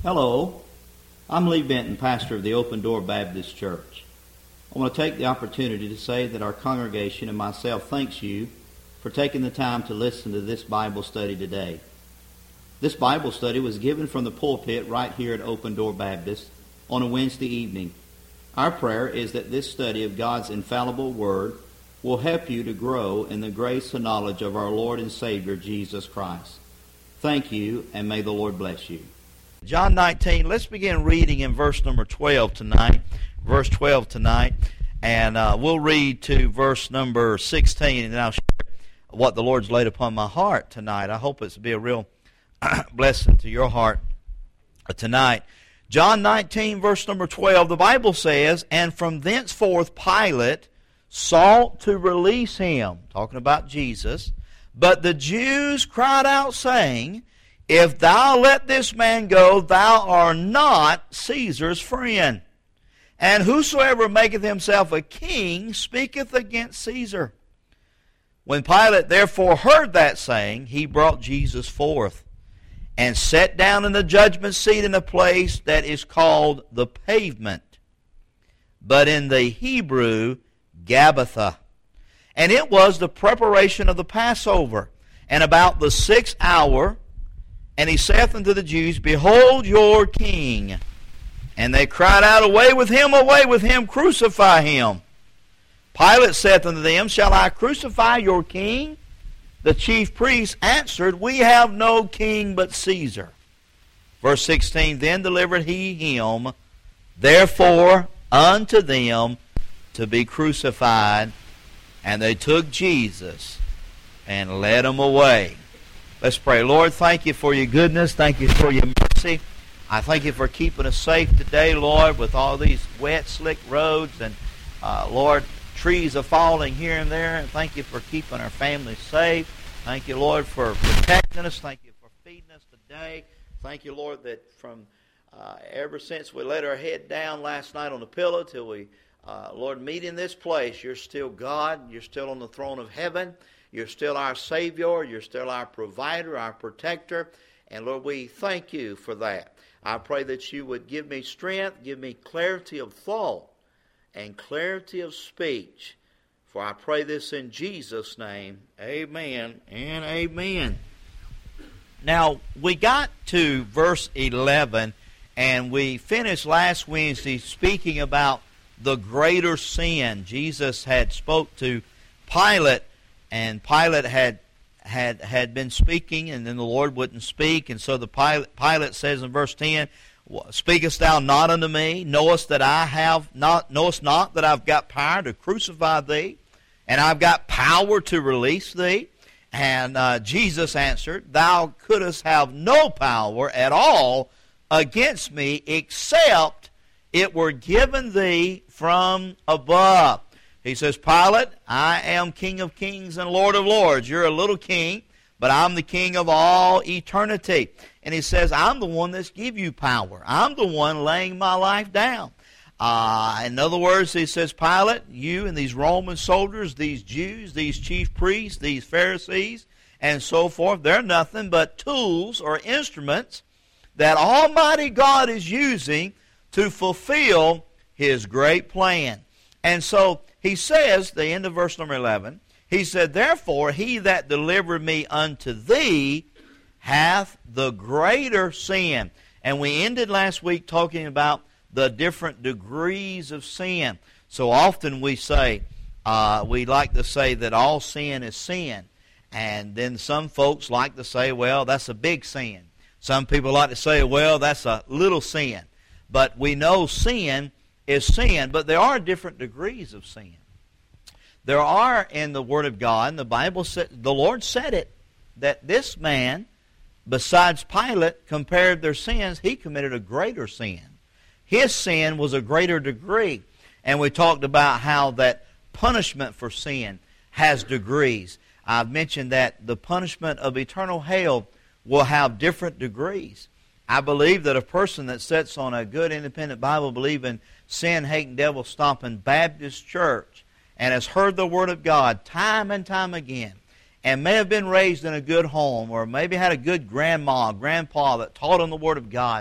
Hello, I'm Lee Benton, pastor of the Open Door Baptist Church. I want to take the opportunity to say that our congregation and myself thanks you for taking the time to listen to this Bible study today. This Bible study was given from the pulpit right here at Open Door Baptist on a Wednesday evening. Our prayer is that this study of God's infallible Word will help you to grow in the grace and knowledge of our Lord and Savior, Jesus Christ. Thank you, and may the Lord bless you. John 19, let's begin reading in verse number 12 tonight. Verse 12 tonight. And we'll read to verse number 16, and then I'll share what the Lord's laid upon my heart tonight. I hope it's to be a real blessing to your heart tonight. John 19, verse number 12, the Bible says, "And from thenceforth Pilate sought to release him," talking about Jesus, "but the Jews cried out, saying, If thou let this man go, thou art not Caesar's friend. And whosoever maketh himself a king speaketh against Caesar. When Pilate therefore heard that saying, he brought Jesus forth, and sat down in the judgment seat in a place that is called the Pavement, but in the Hebrew, Gabbatha. And it was the preparation of the Passover, and about the 6th hour. And he saith unto the Jews, Behold your king. And they cried out, Away with him, crucify him. Pilate saith unto them, Shall I crucify your king? The chief priests answered, We have no king but Caesar. Verse 16, Then delivered he him, therefore unto them to be crucified. And they took Jesus and led him away. Let's pray. Lord, thank you for your goodness. Thank you for your mercy. I thank you for keeping us safe today, Lord, with all these wet, slick roads. And, Lord, trees are falling here and there. And thank you for keeping our families safe. Thank you, Lord, for protecting us. Thank you for feeding us today. Thank you, Lord, that from ever since we laid our head down last night on the pillow till we, Lord, meet in this place, you're still God. You're still on the throne of heaven. You're still our Savior. You're still our provider, our protector. And, Lord, we thank you for that. I pray that you would give me strength, give me clarity of thought, and clarity of speech. For I pray this in Jesus' name. Amen and amen. Now, we got to verse 11, and we finished last Wednesday speaking about the greater sin. Jesus had spoke to Pilate, and Pilate had been speaking, and then the Lord wouldn't speak. And so the Pilate says in verse 10, Speakest thou not unto me? Knowest not that I've got power to crucify thee, and I've got power to release thee? And Jesus answered, Thou couldst have no power at all against me, except it were given thee from above. He says, Pilate, I am King of kings and Lord of lords. You're a little king, but I'm the king of all eternity. And he says, I'm the one that's give you power. I'm the one laying my life down. In other words, he says, Pilate, you and these Roman soldiers, these Jews, these chief priests, these Pharisees, and so forth, they're nothing but tools or instruments that Almighty God is using to fulfill His great plan. And so he says, the end of verse number 11, he said, Therefore he that delivered me unto thee hath the greater sin. And we ended last week talking about the different degrees of sin. So often we say, we like to say that all sin is sin. And then some folks like to say, well, that's a big sin. Some people like to say, well, that's a little sin. But we know sin is sin, but there are different degrees of sin. There are in the Word of God, and the Bible said, the Lord said it, that this man, besides Pilate, compared their sins, he committed a greater sin. His sin was a greater degree. And we talked about how that punishment for sin has degrees. I've mentioned that the punishment of eternal hell will have different degrees. I believe that a person that sits on a good, independent, Bible-believing, sin-hating, devil-stomping Baptist church and has heard the Word of God time and time again, and may have been raised in a good home, or maybe had a good grandma, grandpa that taught them the Word of God,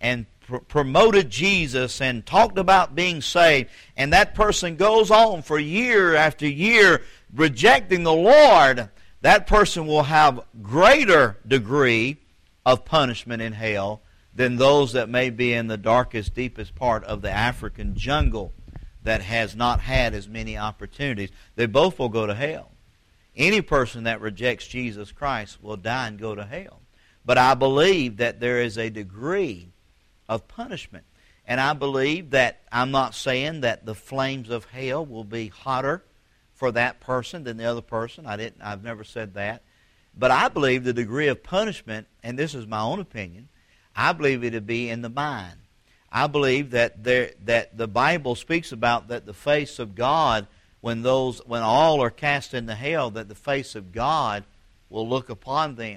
and promoted Jesus and talked about being saved, and that person goes on for year after year rejecting the Lord, that person will have greater degree of punishment in hell than those that may be in the darkest, deepest part of the African jungle that has not had as many opportunities. They both will go to hell. Any person that rejects Jesus Christ will die and go to hell. But I believe that there is a degree of punishment. And I believe that, I'm not saying that the flames of hell will be hotter for that person than the other person. I've never said that. But I believe the degree of punishment, and this is my own opinion, I believe it to be in the mind. I believe that the Bible speaks about that the face of God, when all are cast into hell, that the face of God will look upon them.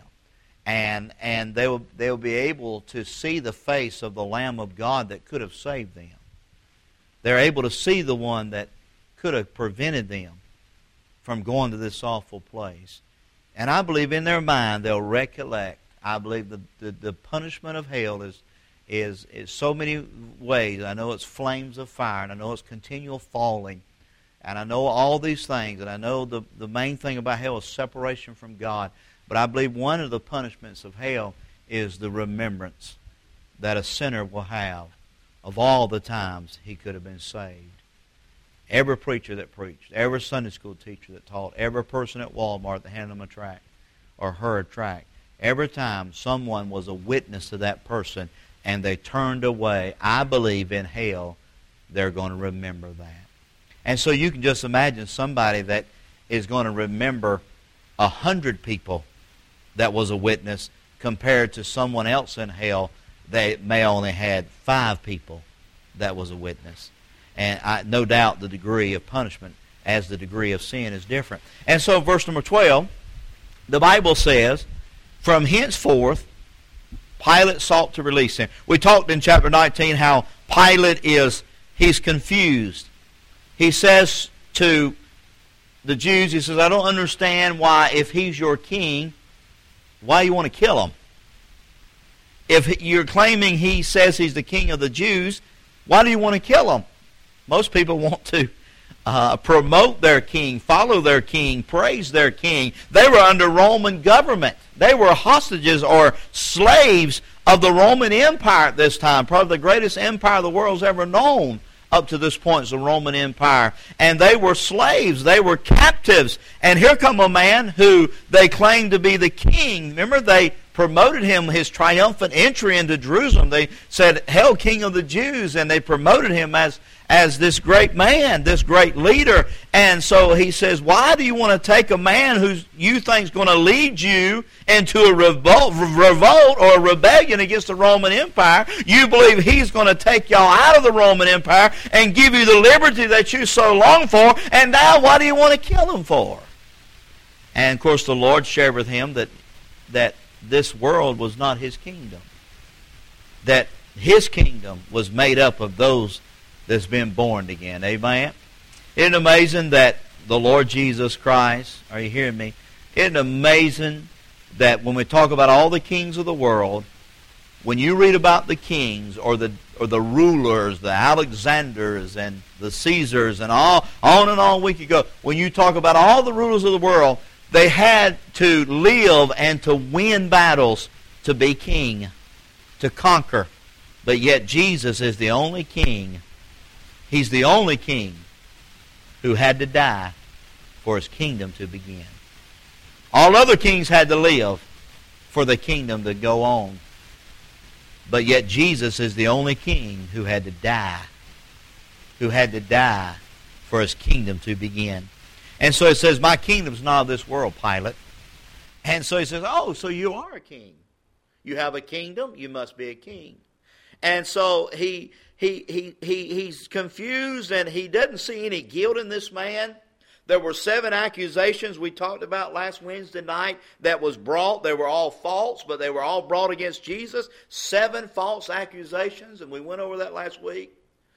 And they will be able to see the face of the Lamb of God that could have saved them. They're able to see the one that could have prevented them from going to this awful place. And I believe in their mind they'll recollect. I believe the punishment of hell is so many ways. I know it's flames of fire, and I know it's continual falling, and I know all these things, and I know the main thing about hell is separation from God. But I believe one of the punishments of hell is the remembrance that a sinner will have of all the times he could have been saved. Every preacher that preached, every Sunday school teacher that taught, every person at Walmart that handed them a tract or her a tract, every time someone was a witness to that person and they turned away, I believe in hell they're going to remember that. And so you can just imagine somebody that is going to remember 100 people that was a witness compared to someone else in hell that may only had 5 people that was a witness. And no doubt the degree of punishment as the degree of sin is different. And so verse number 12, the Bible says, from henceforth Pilate sought to release him. We talked in chapter 19 how Pilate he's confused. He says to the Jews, he says, I don't understand why, if he's your king, why you want to kill him. If you're claiming he says he's the king of the Jews, why do you want to kill him? Most people want to promote their king, follow their king, praise their king. They were under Roman government. They were hostages or slaves of the Roman Empire at this time, probably the greatest empire the world's ever known. Up to this point is the Roman Empire. And they were slaves. They were captives. And here come a man who they claimed to be the king. Remember, they promoted him, his triumphant entry into Jerusalem. They said, Hail, King of the Jews. And they promoted him as this great man, this great leader. And so he says, why do you want to take a man who you think is going to lead you into a revolt or a rebellion against the Roman Empire? You believe he's going to take y'all out of the Roman Empire and give you the liberty that you so long for, and now what do you want to kill him for? And of course the Lord shared with him that this world was not his kingdom. That his kingdom was made up of those that's been born again. Amen? Isn't it amazing that the Lord Jesus Christ, are you hearing me? Isn't it amazing that when we talk about all the kings of the world, when you read about the kings or the rulers, the Alexanders and the Caesars and all on and on we could go, when you talk about all the rulers of the world, they had to live and to win battles to be king, to conquer. But yet Jesus is the only king. He's the only king who had to die for his kingdom to begin. All other kings had to live for the kingdom to go on. But yet Jesus is the only king who had to die. Who had to die for his kingdom to begin. And so it says, my kingdom's not of this world, Pilate. And so he says, oh, so you are a king. You have a kingdom, you must be a king. And so he's confused, and he doesn't see any guilt in this man. There were 7 accusations we talked about last Wednesday night that was brought. They were all false, but they were all brought against Jesus. 7 false accusations, and we went over that last week.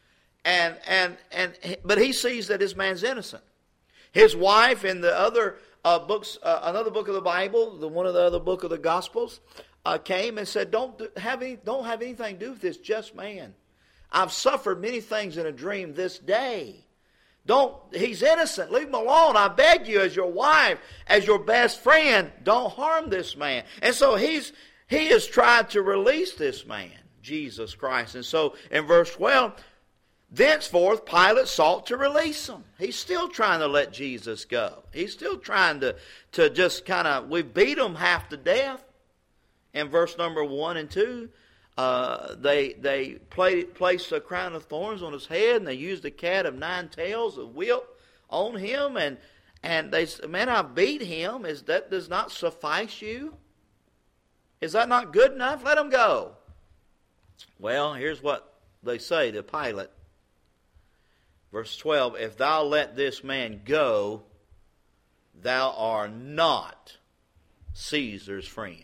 But he sees that this man's innocent. His wife in the other books, another book of the Bible, one of the other book of the Gospels, came and said, don't have anything to do with this just man. I've suffered many things in a dream this day. He's innocent. Leave him alone. I beg you, as your wife, as your best friend, don't harm this man. And so he has tried to release this man, Jesus Christ. And so in verse 12, thenceforth Pilate sought to release him. He's still trying to let Jesus go. He's still trying to just kind of, we beat him half to death. In verse number 1 and 2, they placed a crown of thorns on his head, and they used a cat of 9 tails, a whip, on him, and they said, man, I beat him. That does not suffice you? Is that not good enough? Let him go. Well, here's what they say to Pilate. Verse 12, if thou let this man go, thou art not Caesar's friend.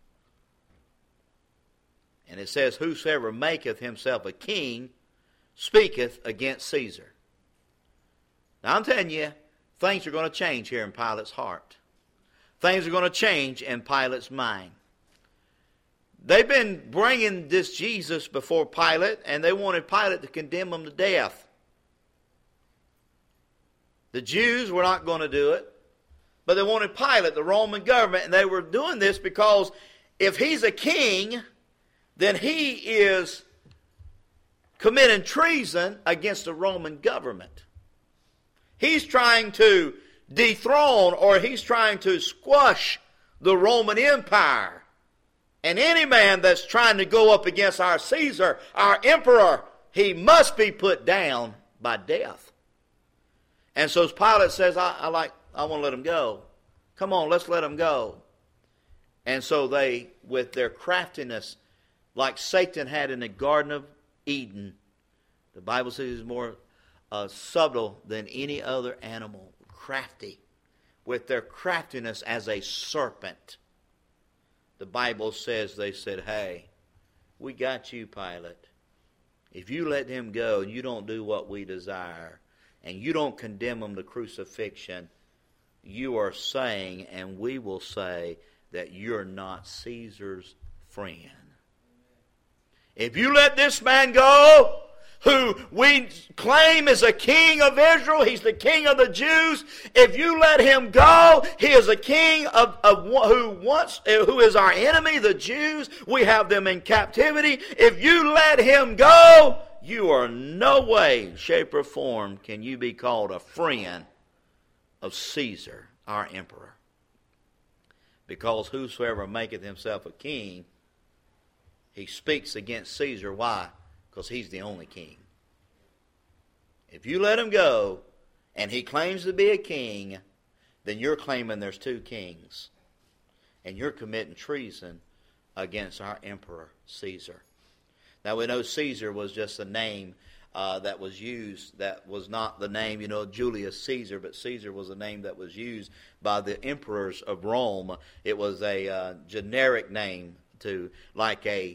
And it says, whosoever maketh himself a king speaketh against Caesar. Now I'm telling you, things are going to change here in Pilate's heart. Things are going to change in Pilate's mind. They've been bringing this Jesus before Pilate, and they wanted Pilate to condemn him to death. The Jews were not going to do it, but they wanted Pilate, the Roman government, and they were doing this because if he's a king, then he is committing treason against the Roman government. He's trying to dethrone, or he's trying to squash the Roman Empire. And any man that's trying to go up against our Caesar, our emperor, he must be put down by death. And so Pilate says, I want to let him go. Come on, let's let him go. And so they, with their craftiness, like Satan had in the Garden of Eden, the Bible says he's more subtle than any other animal, crafty, with their craftiness as a serpent. The Bible says they said, hey, we got you, Pilate. If you let him go and you don't do what we desire, and you don't condemn him to crucifixion, you are saying, and we will say, that you're not Caesar's friend. If you let this man go, who we claim is a king of Israel, he's the king of the Jews. If you let him go, he is a king who is our enemy, the Jews. We have them in captivity. If you let him go, you are no way, shape, or form can you be called a friend of Caesar, our emperor. Because whosoever maketh himself a king, he speaks against Caesar. Why? Because he's the only king. If you let him go, and he claims to be a king, then you're claiming there's two kings. And you're committing treason against our emperor, Caesar. Now we know Caesar was just a name that was used. That was not the name, Julius Caesar, but Caesar was a name that was used by the emperors of Rome. It was a generic name to, like a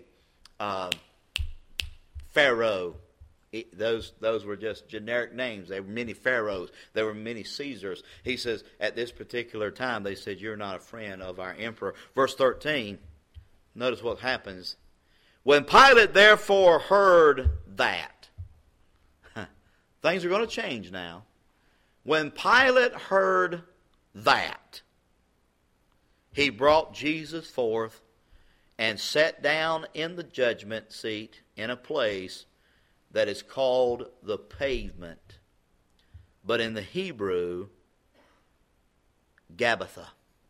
Pharaoh. Those were just generic names. There were many pharaohs. There were many Caesars. He says, at this particular time, they said, you're not a friend of our emperor. Verse 13, notice what happens. When Pilate therefore heard that, things are going to change now. When Pilate heard that, he brought Jesus forth and sat down in the judgment seat in a place that is called the Pavement, but in the Hebrew, Gabbatha.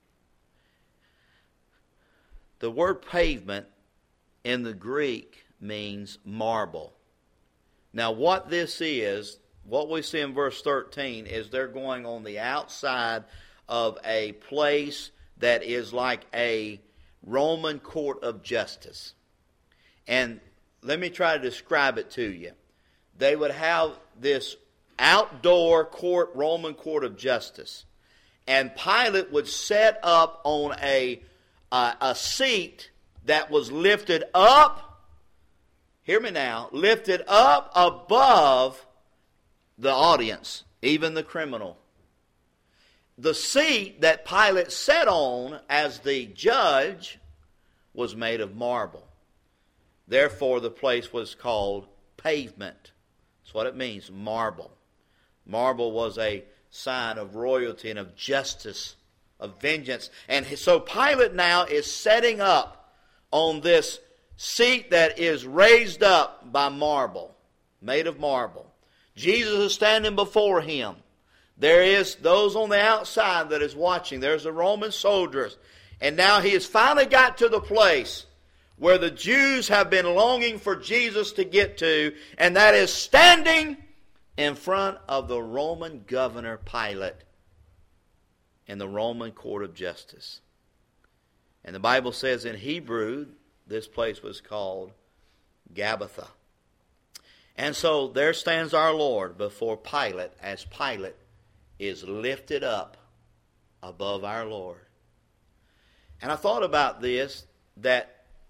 The word pavement in the Greek means marble. Now what this is, what we see in verse 13, is they're going on the outside of a place that is like a Roman court of justice. And let me try to describe it to you. They would have this outdoor court, Roman court of justice. And Pilate would set up on a seat that was lifted up, hear me now, lifted up above the audience, even the criminal. The seat that Pilate sat on as the judge was made of marble. Therefore, the place was called Pavement. That's what it means, marble. Marble was a sign of royalty and of justice, of vengeance. And so Pilate now is setting up on this seat that is raised up by marble, made of marble. Jesus is standing before him. There is those on the outside that is watching. There's the Roman soldiers. And now he has finally got to the place where the Jews have been longing for Jesus to get to, and that is standing in front of the Roman governor Pilate in the Roman court of justice. And the Bible says in Hebrew, this place was called Gabbatha. And so there stands our Lord before Pilate as Pilate is lifted up above our Lord. And I thought about this, that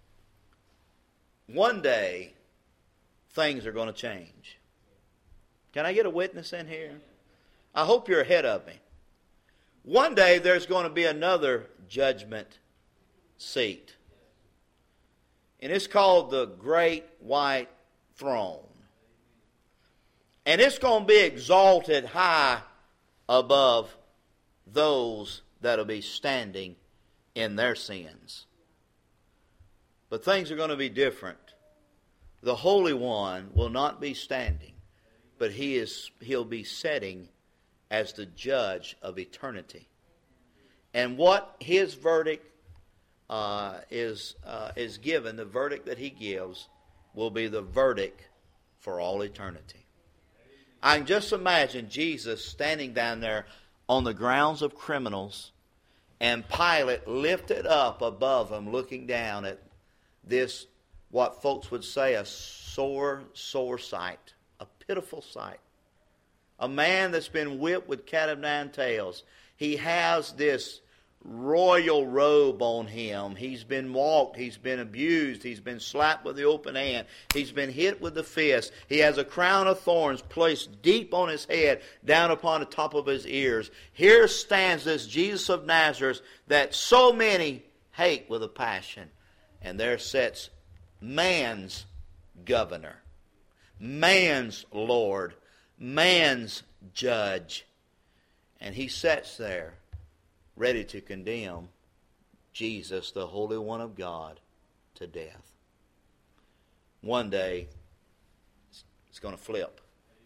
one day things are going to change. Can I get a witness in here? I hope you're ahead of me. One day there's going to be another judgment seat. And it's called the Great White Throne. And it's going to be exalted high above those that will be standing in their sins. But things are going to be different. The Holy One will not be standing, but he'll be sitting as the judge of eternity. And what his verdict is given, the verdict that he gives, will be the verdict for all eternity. I can just imagine Jesus standing down there on the grounds of criminals, and Pilate lifted up above him, looking down at this, what folks would say, a sore sight, a pitiful sight. A man that's been whipped with cat of nine tails. He has this royal robe on him. He's been walked. He's been abused. He's been slapped with the open hand. He's been hit with the fist. He has a crown of thorns placed deep on his head, down upon the top of his ears. Here stands this Jesus of Nazareth that so many hate with a passion. And there sits man's governor, man's Lord, man's judge. And he sits there ready to condemn Jesus, the Holy One of God, to death. One day, it's going to flip.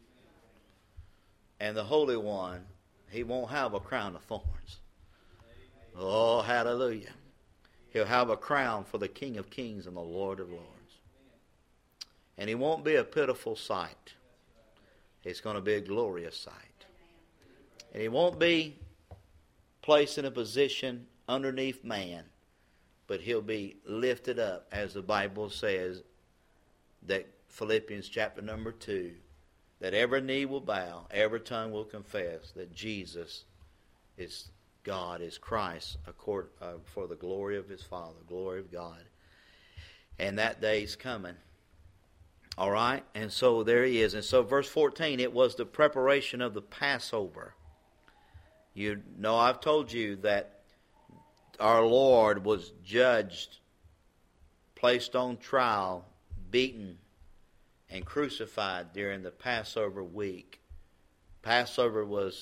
And the Holy One, he won't have a crown of thorns. Oh, hallelujah. He'll have a crown for the King of Kings and the Lord of Lords. And he won't be a pitiful sight. It's going to be a glorious sight. And he won't be placed in a position underneath man, but he'll be lifted up, as the Bible says, that Philippians chapter number 2, that every knee will bow, every tongue will confess that Jesus is God, is Christ, for the glory of his Father, glory of God. And that day's coming. All right? And so there he is. And so verse 14, it was the preparation of the Passover. You know, I've told you that our Lord was judged, placed on trial, beaten, and crucified during the Passover week. Passover was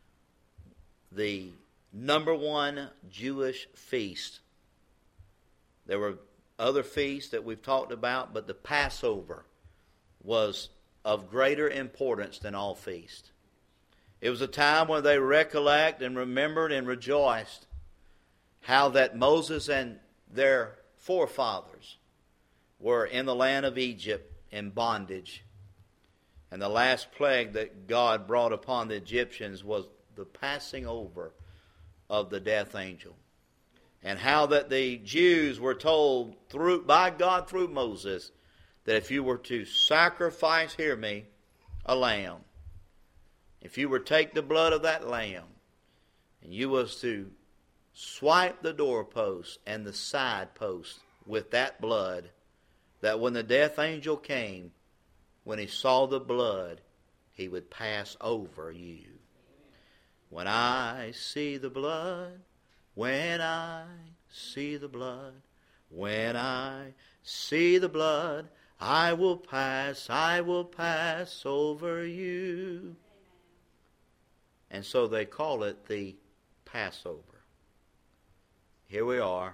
the number one Jewish feast. There were other feasts that we've talked about, but the Passover was of greater importance than all feasts. It was a time when they recollect and remembered and rejoiced how that Moses and their forefathers were in the land of Egypt in bondage. And the last plague that God brought upon the Egyptians was the passing over of the death angel. And how that the Jews were told by God through Moses that if you were to sacrifice, hear me, a lamb, if you were to take the blood of that lamb and you was to swipe the doorpost and the side post with that blood, that when the death angel came, when he saw the blood, he would pass over you. When I see the blood, when I see the blood, When I see the blood, I will pass over you. And so they call it the Passover. Here we are.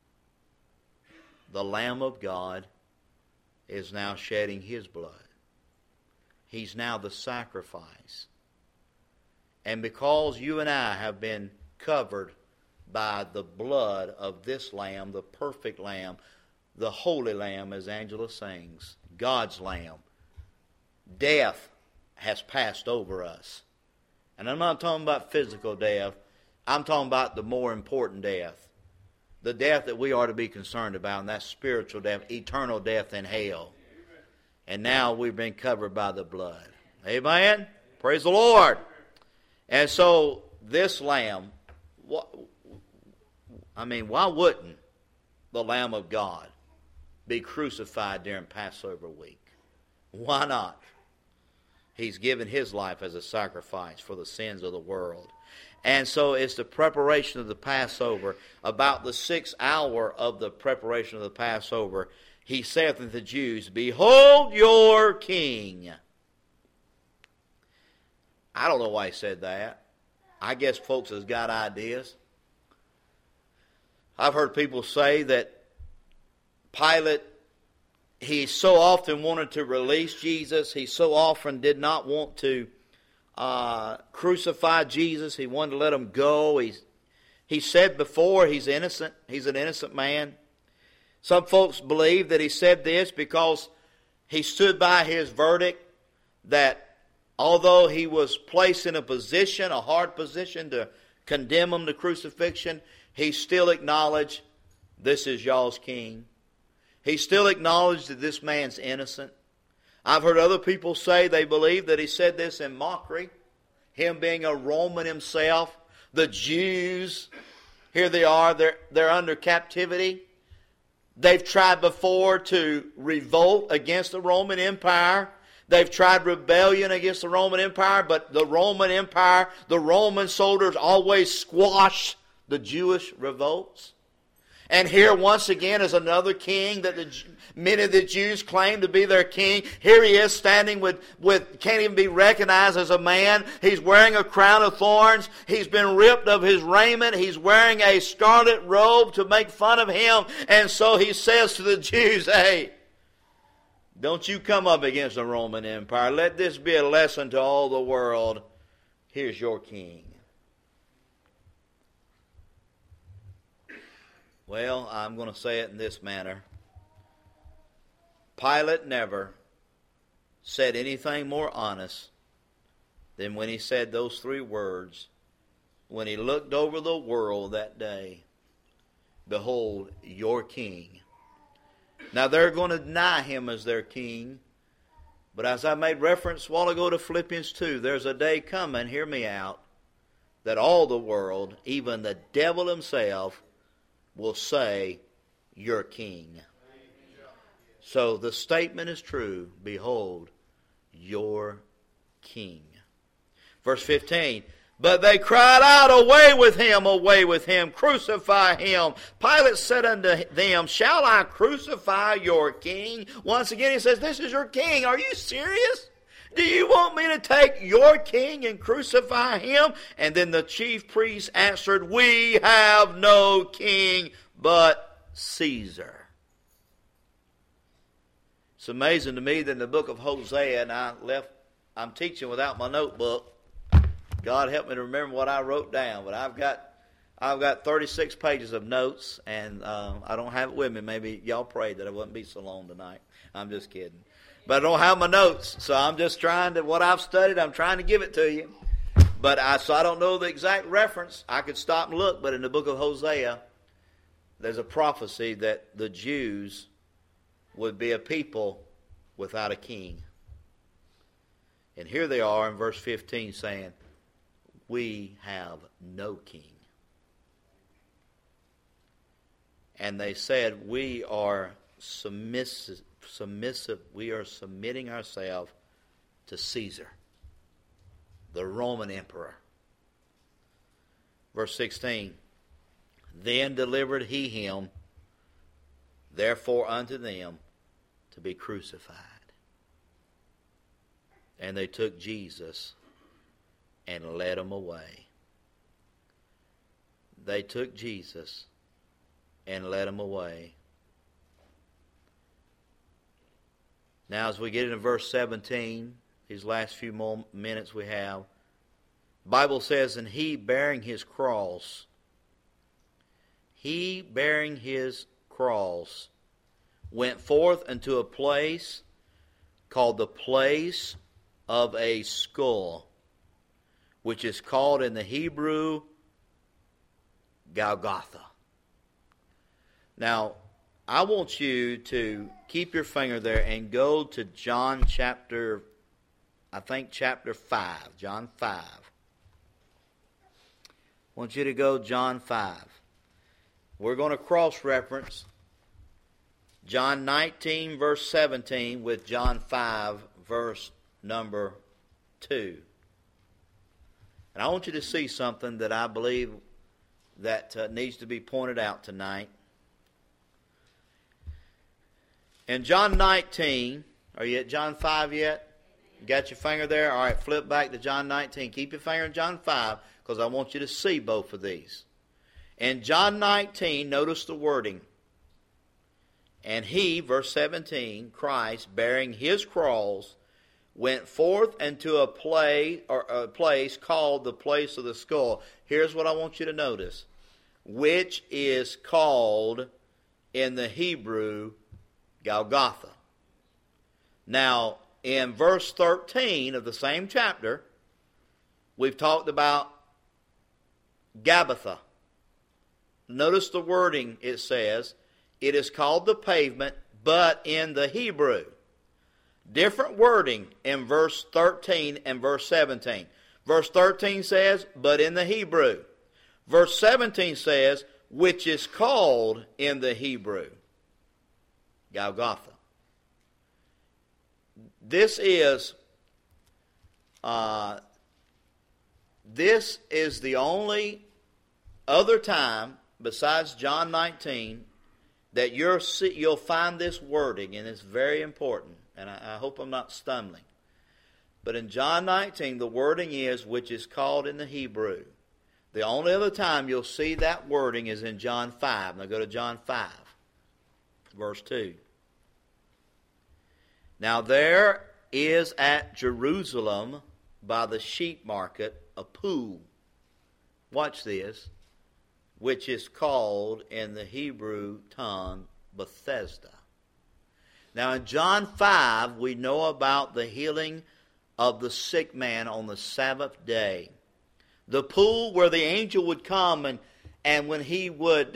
The Lamb of God is now shedding His blood. He's now the sacrifice. And because you and I have been covered by the blood of this Lamb, the perfect Lamb, the Holy Lamb, as Angela sings, God's Lamb, death has passed over us. And I'm not talking about physical death. I'm talking about the more important death. The death that we are to be concerned about, and that's spiritual death, eternal death in hell. And now we've been covered by the blood. Amen? Praise the Lord. And so this Lamb, why wouldn't the Lamb of God be crucified during Passover week? Why not? He's given His life as a sacrifice for the sins of the world. And so it's the preparation of the Passover. About the 6th hour of the preparation of the Passover, He saith unto the Jews, Behold your King. I don't know why He said that. I guess folks has got ideas. I've heard people say that Pilate, he so often wanted to release Jesus. He so often did not want to crucify Jesus. He wanted to let him go. He said before he's innocent. He's an innocent man. Some folks believe that he said this because he stood by his verdict that although he was placed in a position, a hard position to condemn him to crucifixion, he still acknowledged, this is y'all's king. He still acknowledged that this man's innocent. I've heard other people say they believe that he said this in mockery. Him being a Roman himself. The Jews, here they are, they're under captivity. They've tried before to revolt against the Roman Empire. They've tried rebellion against the Roman Empire, but the Roman Empire, the Roman soldiers always squash the Jewish revolts. And here once again is another king that many of the Jews claim to be their king. Here he is standing with can't even be recognized as a man. He's wearing a crown of thorns. He's been ripped of his raiment. He's wearing a scarlet robe to make fun of him. And so he says to the Jews, hey, don't you come up against the Roman Empire. Let this be a lesson to all the world. Here's your king. Well, I'm going to say it in this manner. Pilate never said anything more honest than when he said those 3 words when he looked over the world that day. Behold, your king. Now, they're going to deny him as their king. But as I made reference a while ago to Philippians 2, there's a day coming, hear me out, that all the world, even the devil himself, will say, your king. So the statement is true. Behold, your king. Verse 15. But they cried out, away with him, crucify him. Pilate said unto them, shall I crucify your king? Once again he says, this is your king. Are you serious? Do you want me to take your king and crucify him? And then the chief priests answered, we have no king but Caesar. It's amazing to me that in the book of Hosea, and I'm teaching without my notebook. God help me to remember what I wrote down, but I've got 36 pages of notes, and I don't have it with me. Maybe y'all prayed that I wouldn't be so long tonight. I'm just kidding. But I don't have my notes, so I'm just trying to, what I've studied, I'm trying to give it to you. But so I don't know the exact reference. I could stop and look, but in the book of Hosea, there's a prophecy that the Jews would be a people without a king. And here they are in verse 15 saying, we have no king. And they said, we are submissive. We are submitting ourselves to Caesar, the Roman emperor. Verse 16. Then delivered he him therefore unto them to be crucified. And they took Jesus and led him away. They took Jesus and led him away. Now as we get into verse 17, these last few more minutes we have, the Bible says, and he bearing his cross, went forth unto a place called the place of a skull, which is called in the Hebrew Golgotha. Now, I want you to keep your finger there and go to John chapter 5. John 5. I want you to go John 5. We're going to cross-reference John 19, verse 17 with John 5, verse number 2. And I want you to see something that I believe that needs to be pointed out tonight. In John 19, are you at John 5 yet? You got your finger there? All right, flip back to John 19. Keep your finger in John 5 because I want you to see both of these. In John 19, notice the wording. And he, verse 17, Christ, bearing his cross, went forth into a place called the place of the skull. Here's what I want you to notice. Which is called in the Hebrew Golgotha. Now, in verse 13 of the same chapter, we've talked about Gabbatha. Notice the wording it says. It is called the pavement, but in the Hebrew. Different wording in verse 13 and verse 17. Verse 13 says, but in the Hebrew. Verse 17 says, which is called in the Hebrew Golgotha. This is the only other time besides John 19 that you'll find this wording, and it's very important, and I hope I'm not stumbling. But in John 19, the wording is, which is called in the Hebrew. The only other time you'll see that wording is in John 5. Now go to John 5, verse 2. Now there is at Jerusalem by the sheep market a pool. Watch this. Which is called in the Hebrew tongue Bethesda. Now in John 5, we know about the healing of the sick man on the Sabbath day. The pool where the angel would come and when he would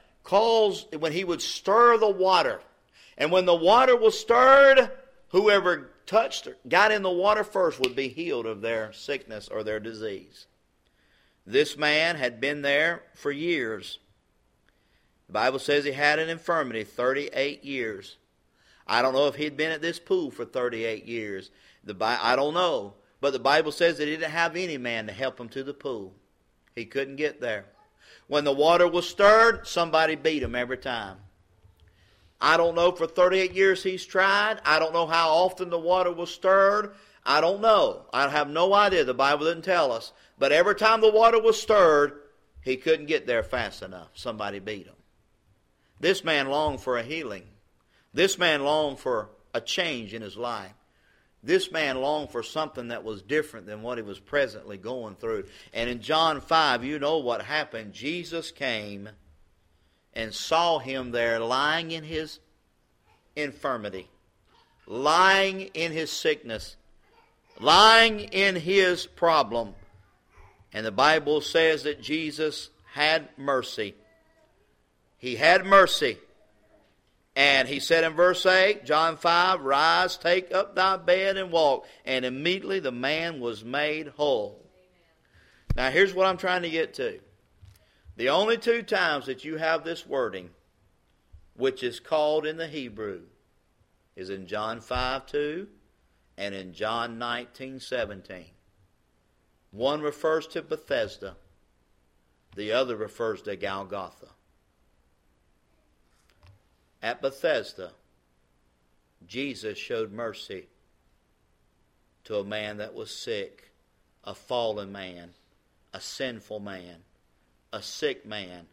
stir the water. And when the water was stirred, whoever got in the water first would be healed of their sickness or their disease. This man had been there for years. The Bible says he had an infirmity 38 years. I don't know if he'd been at this pool for 38 years. I don't know. But the Bible says that he didn't have any man to help him to the pool. He couldn't get there. When the water was stirred, somebody beat him every time. I don't know, for 38 years he's tried. I don't know how often the water was stirred. I don't know. I have no idea. The Bible didn't tell us. But every time the water was stirred, he couldn't get there fast enough. Somebody beat him. This man longed for a healing. This man longed for a change in his life. This man longed for something that was different than what he was presently going through. And in John 5, you know what happened. Jesus came and saw him there lying in his infirmity, lying in his sickness, lying in his problem. And the Bible says that Jesus had mercy. He had mercy. And he said in verse 8, John 5, rise, take up thy bed and walk. And immediately the man was made whole. Now here's what I'm trying to get to. The only two times that you have this wording, which is called in the Hebrew, is in John 5:2 and in John 19:17. One refers to Bethesda. The other refers to Golgotha. At Bethesda, Jesus showed mercy to a man that was sick, a fallen man, a sinful man, a sick man.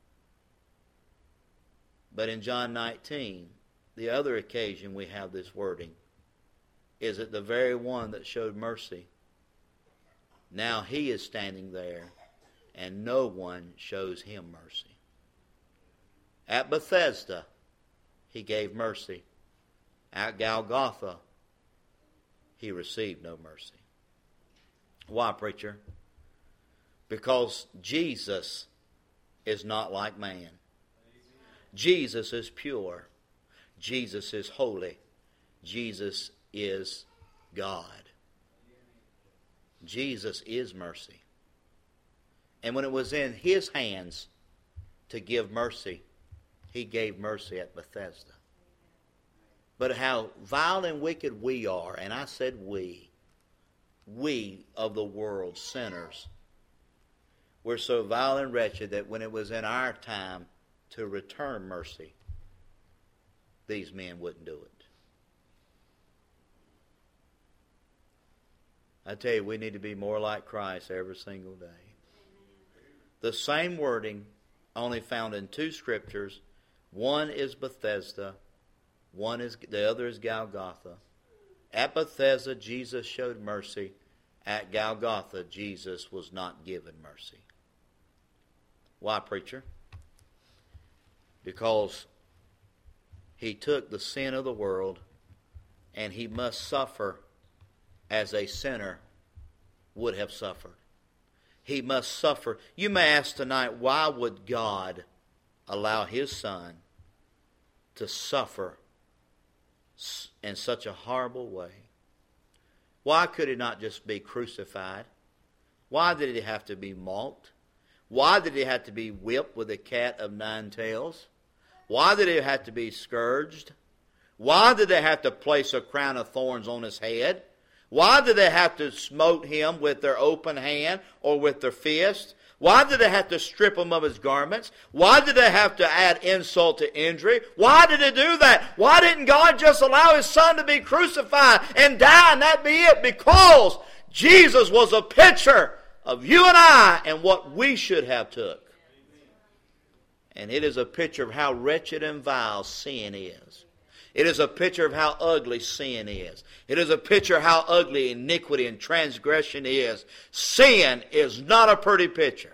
But in John 19, the other occasion we have this wording, is that the very one that showed mercy, now he is standing there and no one shows him mercy. At Bethesda, he gave mercy. At Golgotha, he received no mercy. Why, preacher? Because Jesus is not like man. Jesus is pure. Jesus is holy. Jesus is God. Jesus is mercy. And when it was in his hands to give mercy, he gave mercy at Bethesda. But how vile and wicked we are, and I said we of the world, sinners, we're so vile and wretched that when it was in our time to return mercy, these men wouldn't do it. I tell you, we need to be more like Christ every single day. The same wording, only found in two scriptures. One is Bethesda, the other is Golgotha. At Bethesda, Jesus showed mercy. At Golgotha, Jesus was not given mercy. Why, preacher? Because he took the sin of the world and he must suffer as a sinner would have suffered. He must suffer. You may ask tonight, why would God allow his son to suffer in such a horrible way? Why could he not just be crucified? Why did he have to be mocked? Why did he have to be whipped with a cat of nine tails? Why did he have to be scourged? Why did they have to place a crown of thorns on his head? Why did they have to smote him with their open hand or with their fist? Why did they have to strip him of his garments? Why did they have to add insult to injury? Why did they do that? Why didn't God just allow his son to be crucified and die and that be it? Because Jesus was a picture of you and I and what we should have took. And it is a picture of how wretched and vile sin is. It is a picture of how ugly sin is. It is a picture of how ugly iniquity and transgression is. Sin is not a pretty picture.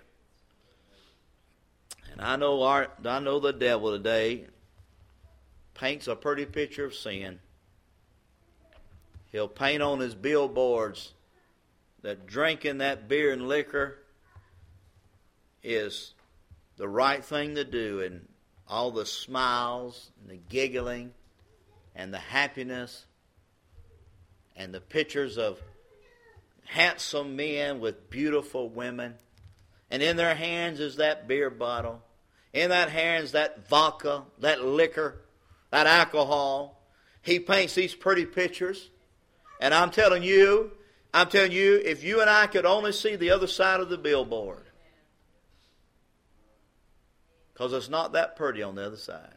And I know the devil today paints a pretty picture of sin. He'll paint on his billboards that drinking that beer and liquor is the right thing to do, and all the smiles and the giggling and the happiness and the pictures of handsome men with beautiful women. And in their hands is that beer bottle. In that hands that vodka, that liquor, that alcohol. He paints these pretty pictures. And I'm telling you, if you and I could only see the other side of the billboard. Because it's not that pretty on the other side.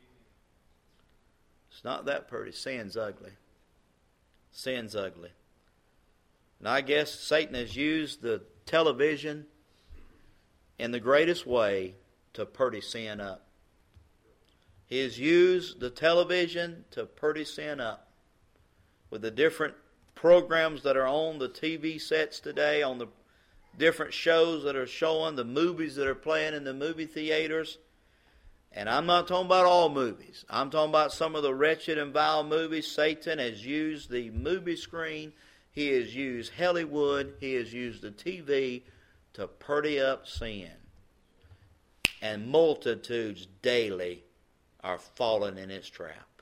It's not that pretty. Sin's ugly. Sin's ugly. And I guess Satan has used the television in the greatest way to purdy sin up. He has used the television to purdy sin up. With the different programs that are on the TV sets today, on the different shows that are showing, the movies that are playing in the movie theaters. And I'm not talking about all movies. I'm talking about some of the wretched and vile movies. Satan has used the movie screen. He has used Hollywood. He has used the TV to purdy up sin. And multitudes daily are falling in its trap.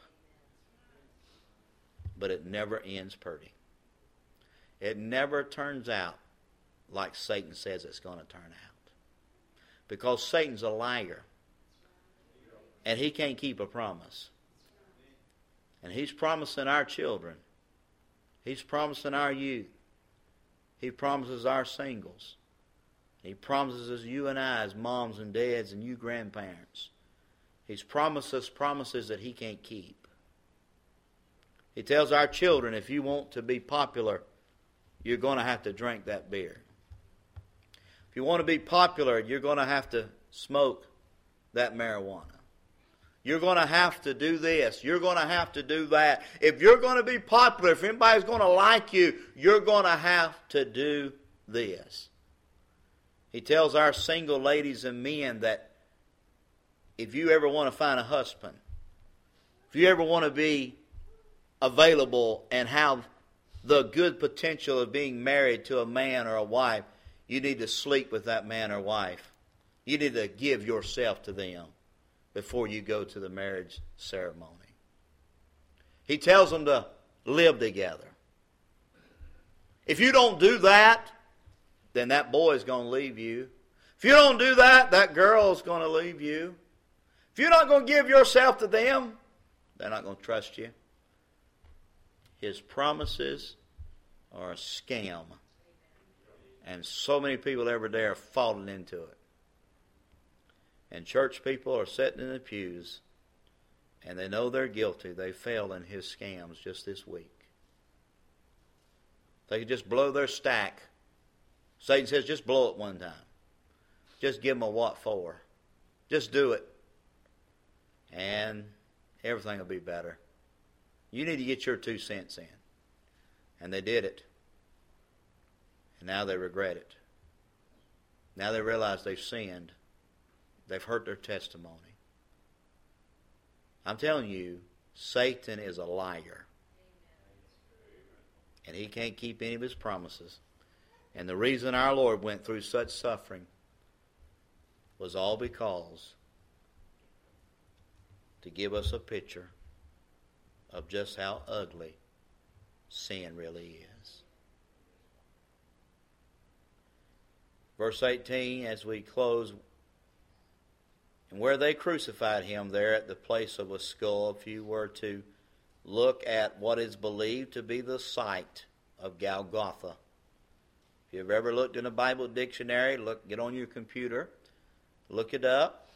But it never ends pretty. It never turns out like Satan says it's going to turn out. Because Satan's a liar. And he can't keep a promise. And he's promising our children. He's promising our youth. He promises our singles. He promises you and I as moms and dads and you grandparents He's promised us promises that He can't keep. He tells our children, if you want to be popular, you're going to have to drink that beer. If you want to be popular, you're going to have to smoke that marijuana. You're going to have to do this. You're going to have to do that. If you're going to be popular, if anybody's going to like you, you're going to have to do this. He tells our single ladies and men that if you ever want to find a husband, if you ever want to be available and have the good potential of being married to a man or a wife, you need to sleep with that man or wife. You need to give yourself to them before you go to the marriage ceremony. He tells them to live together. If you don't do that, then that boy is going to leave you. If you don't do that, that girl is going to leave you. If you're not going to give yourself to them, they're not going to trust you. His promises are a scam. And so many people every day are falling into it. And church people are sitting in the pews, and they know they're guilty. They fell in his scams just this week. They could just blow their stack. Satan says, just blow it one time. Just give them a what for. Just do it. And everything will be better. You need to get your 2 cents in. And they did it. And now they regret it. Now they realize they've sinned. They've hurt their testimony. I'm telling you, Satan is a liar. And he can't keep any of his promises. And the reason our Lord went through such suffering was all because to give us a picture of just how ugly sin really is. Verse 18, as we close, and where they crucified him there at the place of a skull, if you were to look at what is believed to be the site of Golgotha. If you've ever looked in a Bible dictionary, get on your computer, look it up.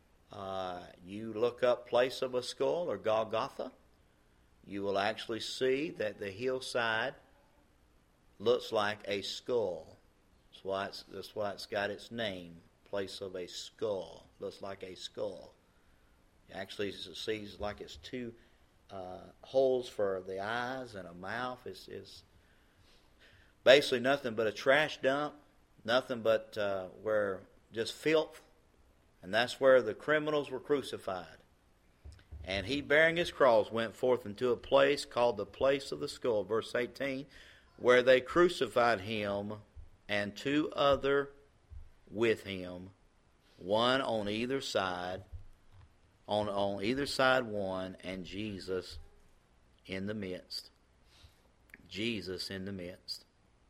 You look up place of a skull or Golgotha, you will actually see that the hillside looks like a skull. That's why it's got its name, place of a skull. Looks like a skull. Actually, it sees like it's 2 holes for the eyes and a mouth. It's basically nothing but a trash dump, nothing but where just filth. And that's where the criminals were crucified. And he, bearing his cross, went forth into a place called the place of the skull, verse 18, where they crucified him and 2 other with him, one on either side, on either side one, and Jesus in the midst. Jesus in the midst.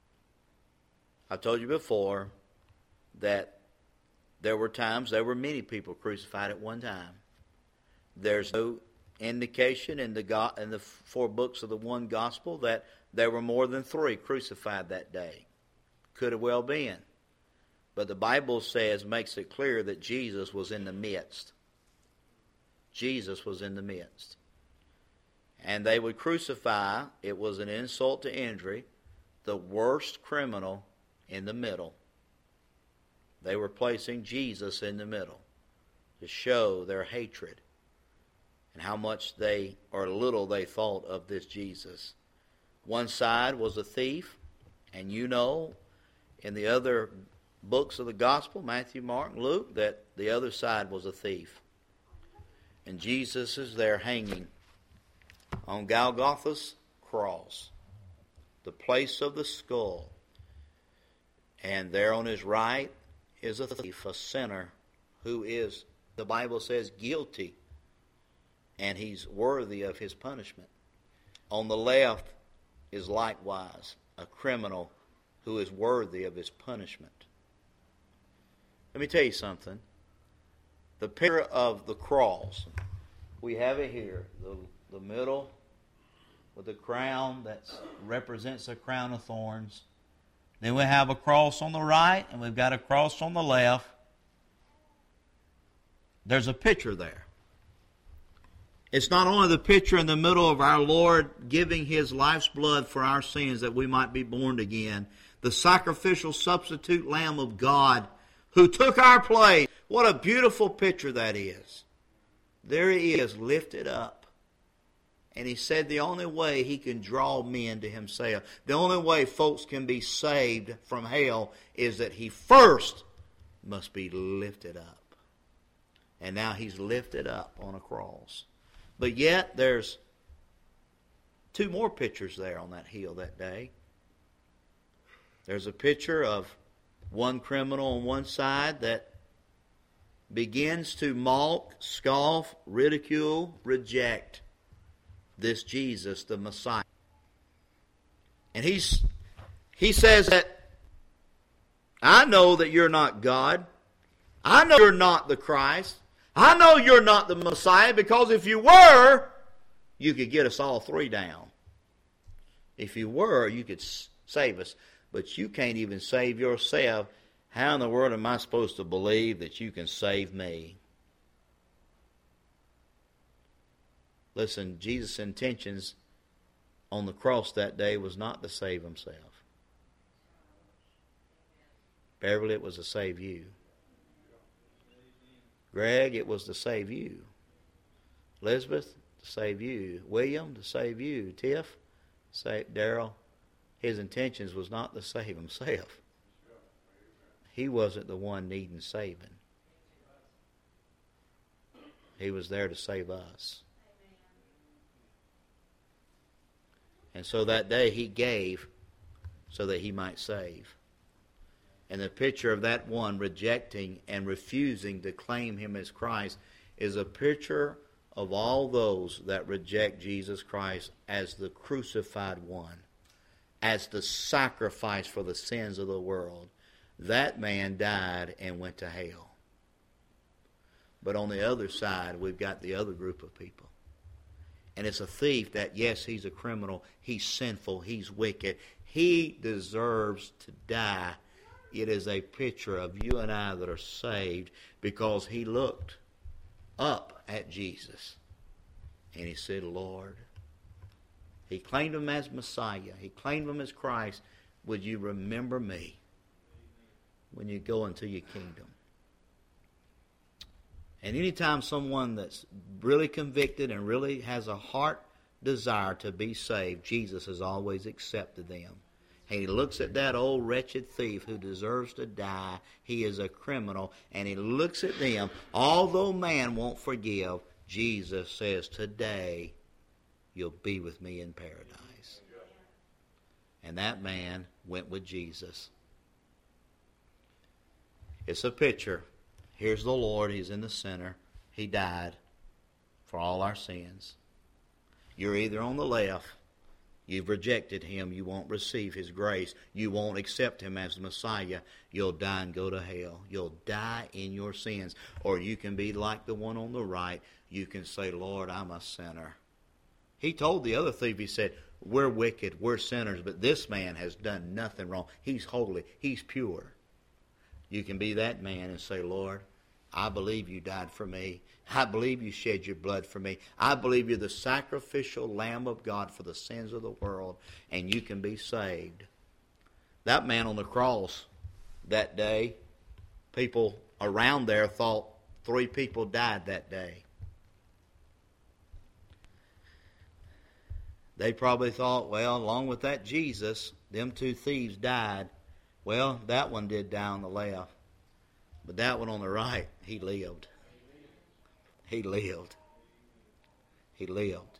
I've told you before that there were many people crucified at one time. There's no indication in the 4 books of the one gospel that there were more than 3 crucified that day. Could have well been. But the Bible makes it clear that Jesus was in the midst. Jesus was in the midst. And they would crucify, it was an insult to injury, the worst criminal in the middle. They were placing Jesus in the middle to show their hatred and how much little they thought of this Jesus. One side was a thief, and you know, in the other books of the gospel, Matthew, Mark, Luke, that the other side was a thief. And Jesus is there hanging on Golgotha's cross, the place of the skull. And there on his right is a thief, a sinner, who is, the Bible says, guilty. And he's worthy of his punishment. On the left is likewise a criminal who is worthy of his punishment. Let me tell you something. The picture of the cross, we have it here, the middle with the crown that represents a crown of thorns. Then we have a cross on the right, and we've got a cross on the left. There's a picture there. It's not only the picture in the middle of our Lord giving His life's blood for our sins that we might be born again. The sacrificial substitute Lamb of God who took our place. What a beautiful picture that is. There He is, lifted up. And He said the only way He can draw men to Himself, the only way folks can be saved from hell is that He first must be lifted up. And now He's lifted up on a cross. But yet there's two more pictures there on that hill that day. There's a picture of one criminal on one side that begins to mock, scoff, ridicule, reject this Jesus, the Messiah. And he says that, I know that you're not God. I know you're not the Christ. I know you're not the Messiah, because if you were, you could get us all three down. If you were, you could save us. But you can't even save yourself. How in the world am I supposed to believe that you can save me? Listen, Jesus' intentions on the cross that day was not to save Himself. Beverly, it was to save you. Greg, it was to save you. Elizabeth, to save you. William, to save you. Tiff, save Darrell. His intentions was not to save himself. He wasn't the one needing saving. He was there to save us. And so that day He gave so that He might save. And the picture of that one rejecting and refusing to claim Him as Christ is a picture of all those that reject Jesus Christ as the crucified one, as the sacrifice for the sins of the world. That man died and went to hell. But on the other side, we've got the other group of people. And it's a thief that, yes, he's a criminal, he's sinful, he's wicked, he deserves to die. It is a picture of you and I that are saved because he looked up at Jesus and he said, Lord. He claimed Him as Messiah. He claimed Him as Christ. Would you remember me when you go into your kingdom? And anytime someone that's really convicted and really has a heart desire to be saved, Jesus has always accepted them. And He looks at that old wretched thief who deserves to die. He is a criminal. And He looks at them. Although man won't forgive, Jesus says, today you'll be with me in paradise. And that man went with Jesus. It's a picture. Here's the Lord. He's in the center. He died for all our sins. You're either on the left. You've rejected Him. You won't receive His grace. You won't accept Him as the Messiah. You'll die and go to hell. You'll die in your sins. Or you can be like the one on the right. You can say, Lord, I'm a sinner. He told the other thief, He said, we're wicked, we're sinners, but this man has done nothing wrong. He's holy, he's pure. You can be that man and say, Lord, I believe you died for me. I believe you shed your blood for me. I believe you're the sacrificial Lamb of God for the sins of the world, and you can be saved. That man on the cross that day, people around there thought 3 people died that day. They probably thought, well, along with that Jesus, them 2 thieves died. Well, that one did die on the left. But that one on the right, he lived. He lived. He lived.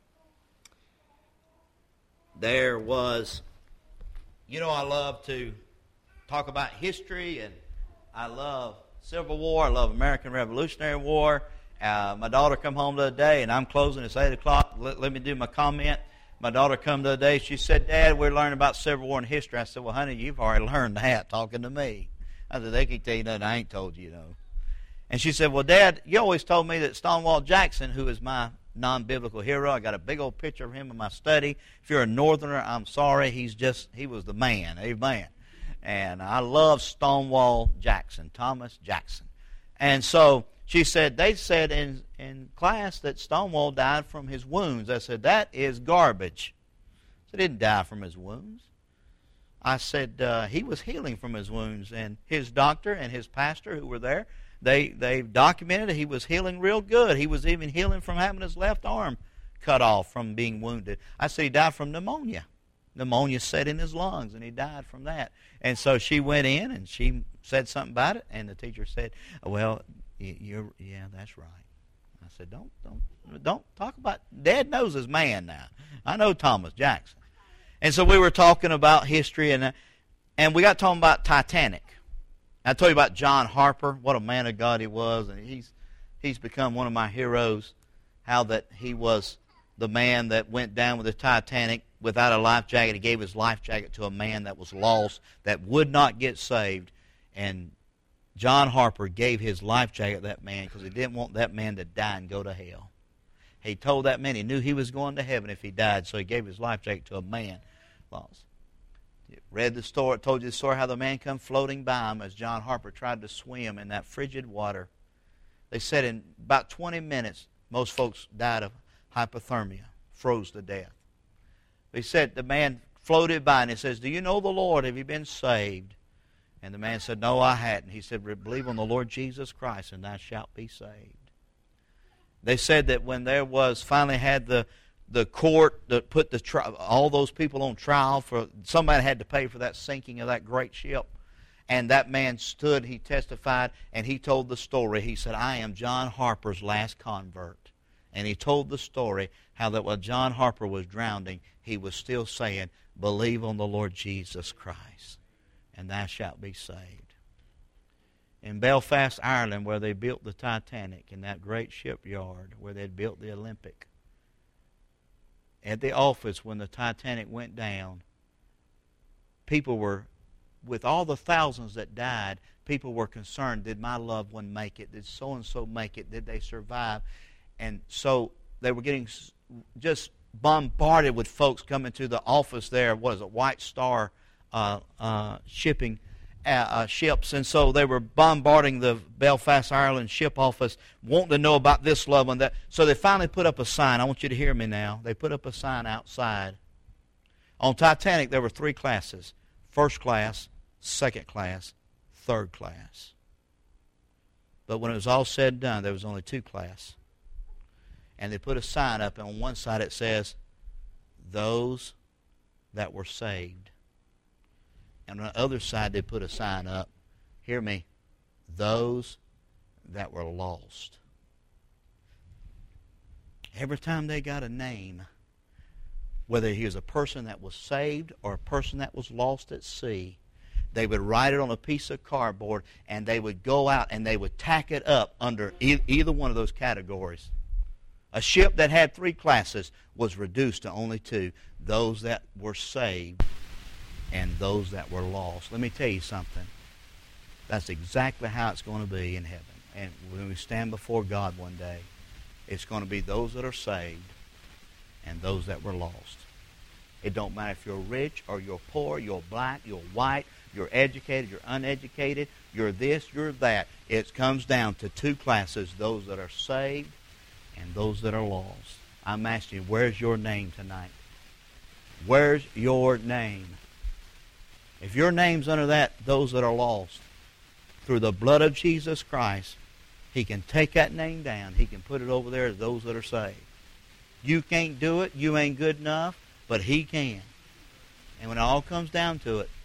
There was, I love to talk about history, and I love Civil War. I love American Revolutionary War. My daughter come home the other day, and I'm closing. It's 8 o'clock. Let me do my comment. My daughter come the other day. She said, Dad, we're learning about Civil War and history. I said, well, honey, you've already learned that talking to me. I said, they can tell you nothing I ain't told you, And she said, well, Dad, you always told me that Stonewall Jackson, who is my non-biblical hero, I got a big old picture of him in my study. If you're a Northerner, I'm sorry. He was the man. Amen. And I love Stonewall Jackson, Thomas Jackson. And so she said, they said in class that Stonewall died from his wounds. I said, that is garbage. He didn't die from his wounds. I said, he was healing from his wounds. And his doctor and his pastor who were there, they documented he was healing real good. He was even healing from having his left arm cut off from being wounded. I said he died from pneumonia. Pneumonia set in his lungs, and he died from that. And so she went in, and she said something about it, and the teacher said, well, yeah, that's right. I said, don't talk about, Dad knows his man now. I know Thomas Jackson. And so we were talking about history, and we got talking about Titanic. I told you about John Harper, what a man of God he was, and he's become one of my heroes, how that he was the man that went down with the Titanic without a life jacket. He gave his life jacket to a man that was lost, that would not get saved, and John Harper gave his life jacket to that man because he didn't want that man to die and go to hell. He told that man he knew he was going to heaven if he died, so he gave his life jacket to a man lost. Read the story, told you the story how the man come floating by him as John Harper tried to swim in that frigid water. They said in about 20 minutes, most folks died of hypothermia, froze to death. They said the man floated by and he says, do you know the Lord? Have you been saved? And the man said, no, I hadn't. He said, believe on the Lord Jesus Christ and thou shalt be saved. They said that when there was, finally had the court that put all those people on trial, for somebody had to pay for that sinking of that great ship. And that man stood, he testified, and he told the story. He said, I am John Harper's last convert. And he told the story how that while John Harper was drowning, he was still saying, believe on the Lord Jesus Christ, and thou shalt be saved. In Belfast, Ireland, where they built the Titanic, in that great shipyard where they'd built the Olympic, at the office when the Titanic went down, people were, with all the thousands that died, people were concerned, did my loved one make it? Did so-and-so make it? Did they survive? And so they were getting just bombarded with folks coming to the office there. What is it, White Star shipping ships. And so they were bombarding the Belfast, Ireland ship office, wanting to know about this loved one. So they finally put up a sign. I want you to hear me now. They put up a sign outside. On Titanic, there were 3 classes. First class, second class, third class. But when it was all said and done, there was only 2 classes. And they put a sign up, and on one side it says, those that were saved. And on the other side they put a sign up, hear me, those that were lost. Every time they got a name, whether he was a person that was saved or a person that was lost at sea, they would write it on a piece of cardboard, and they would go out and they would tack it up under either one of those categories. A ship that had 3 classes was reduced to only 2, those that were saved and those that were lost. Let me tell you something. That's exactly how it's going to be in heaven. And when we stand before God one day, it's going to be those that are saved and those that were lost. It don't matter if you're rich or you're poor, you're black, you're white, you're educated, you're uneducated, you're this, you're that. It comes down to 2 classes, those that are saved and those that are lost. I'm asking you, where's your name tonight? Where's your name? If your name's under that, those that are lost, through the blood of Jesus Christ, He can take that name down. He can put it over there as those that are saved. You can't do it. You ain't good enough, but He can. And when it all comes down to it,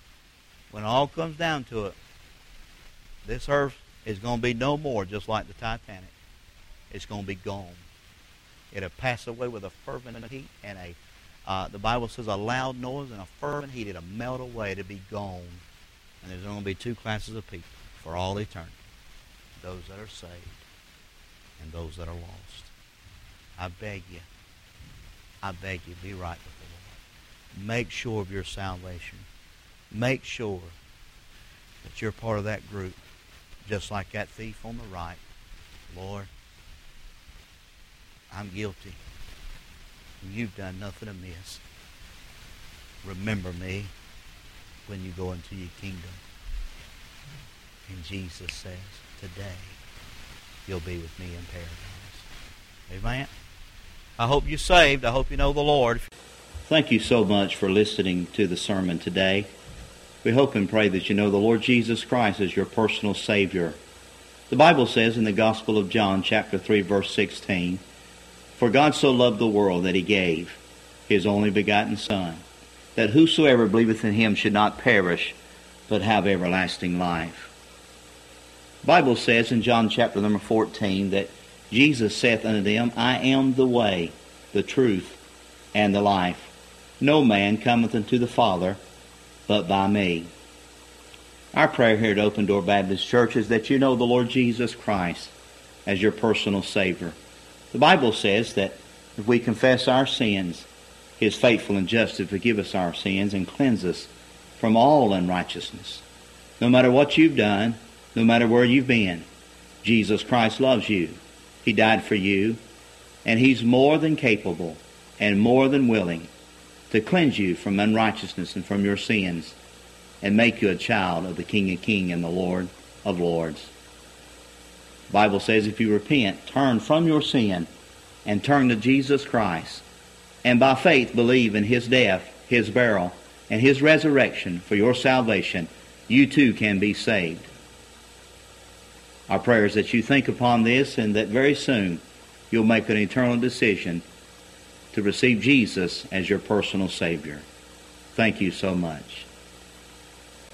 this earth is going to be no more just like the Titanic. It's going to be gone. It'll pass away with a fervent heat and the Bible says a loud noise and a fervent heat. It'll melt away. It'll be gone. And there's going to be 2 classes of people for all eternity. Those that are saved and those that are lost. I beg you, be right with the Lord. Make sure of your salvation. Make sure that you're part of that group, just like that thief on the right. Lord, I'm guilty. You've done nothing amiss. Remember me when you go into your kingdom. And Jesus says, today you'll be with me in paradise. Amen. I hope you're saved. I hope you know the Lord. Thank you so much for listening to the sermon today. We hope and pray that you know the Lord Jesus Christ as your personal Savior. The Bible says in the Gospel of John, chapter 3, verse 16, "For God so loved the world that he gave his only begotten Son, that whosoever believeth in him should not perish, but have everlasting life." The Bible says in John chapter number 14 that Jesus saith unto them, "I am the way, the truth, and the life. No man cometh unto the Father but by me." Our prayer here at Open Door Baptist Church is that you know the Lord Jesus Christ as your personal Savior. The Bible says that if we confess our sins, he is faithful and just to forgive us our sins and cleanse us from all unrighteousness. No matter what you've done, no matter where you've been, Jesus Christ loves you. He died for you, and he's more than capable and more than willing to cleanse you from unrighteousness and from your sins and make you a child of the King of Kings and the Lord of Lords. The Bible says if you repent, turn from your sin and turn to Jesus Christ, and by faith believe in his death, his burial, and his resurrection for your salvation, you too can be saved. Our prayer is that you think upon this and that very soon you'll make an eternal decision to receive Jesus as your personal Savior. Thank you so much.